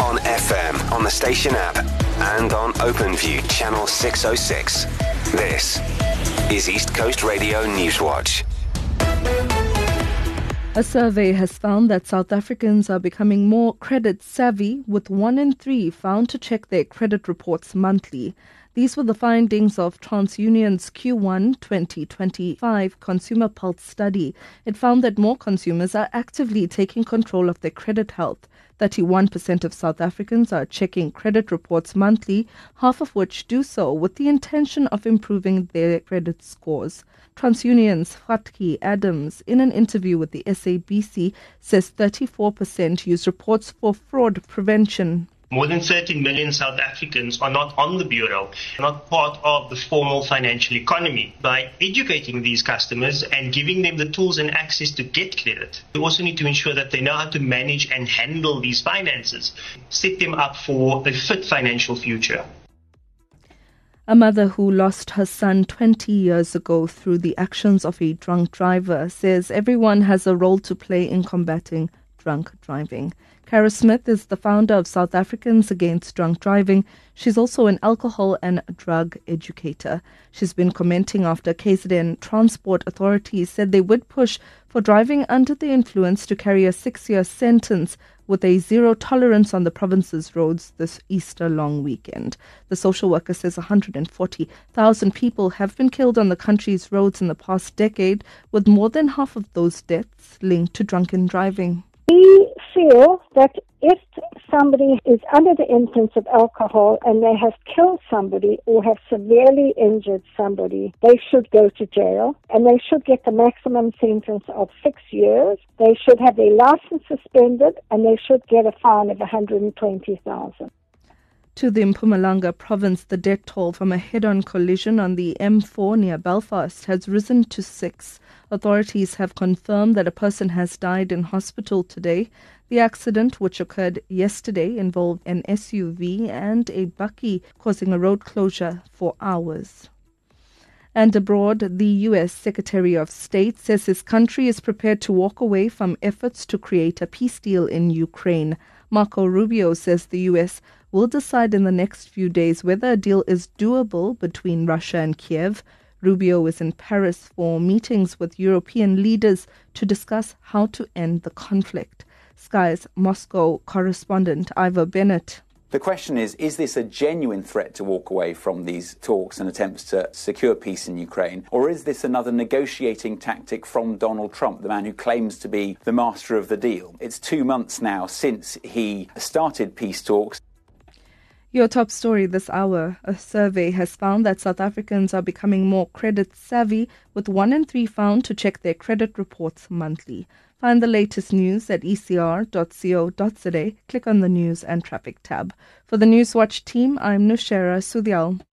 on FM, on the station app, and on OpenView Channel 606. This is East Coast Radio Newswatch. A survey has found that South Africans are becoming more credit savvy, with 1 in 3 found to check their credit reports monthly. These were the findings of TransUnion's Q1 2025 Consumer Pulse study. It found that more consumers are actively taking control of their credit health. 31% of South Africans are checking credit reports monthly, half of which do so with the intention of improving their credit scores. TransUnion's Fatki Adams, in an interview with the SABC, says 34% use reports for fraud prevention. More than 13 million South Africans are not on the bureau, not part of the formal financial economy. By educating these customers and giving them the tools and access to get credit, we also need to ensure that they know how to manage and handle these finances, set them up for a fit financial future. A mother who lost her son 20 years ago through the actions of a drunk driver says everyone has a role to play in combating drunk driving. Kara Smith is the founder of South Africans Against Drunk Driving. She's also an alcohol and drug educator. She's been commenting after KZN Transport Authorities said they would push for driving under the influence to carry a 6-year sentence with a zero tolerance on the province's roads this Easter long weekend. The social worker says 140,000 people have been killed on the country's roads in the past decade, with more than half of those deaths linked to drunken driving. We feel that if somebody is under the influence of alcohol and they have killed somebody or have severely injured somebody, they should go to jail and they should get the maximum sentence of 6 years. They should have their license suspended and they should get a fine of 120,000. To the Mpumalanga province, the death toll from a head-on collision on the M4 near Belfast has risen to 6. Authorities have confirmed that a person has died in hospital today. The accident, which occurred yesterday, involved an SUV and a bakkie, causing a road closure for hours. And abroad, the U.S. Secretary of State says his country is prepared to walk away from efforts to create a peace deal in Ukraine. Marco Rubio says the U.S. will decide in the next few days whether a deal is doable between Russia and Kiev. Rubio is in Paris for meetings with European leaders to discuss how to end the conflict. Sky's Moscow correspondent Ivor Bennett. The question is this a genuine threat to walk away from these talks and attempts to secure peace in Ukraine, or is this another negotiating tactic from Donald Trump, the man who claims to be the master of the deal? It's 2 months now since he started peace talks. Your top story this hour. A survey has found that South Africans are becoming more credit savvy, with 1 in 3 found to check their credit reports monthly. Find the latest news at ecr.co.za. Click on the News and Traffic tab. For the Newswatch team, I'm Nushera Sudyal.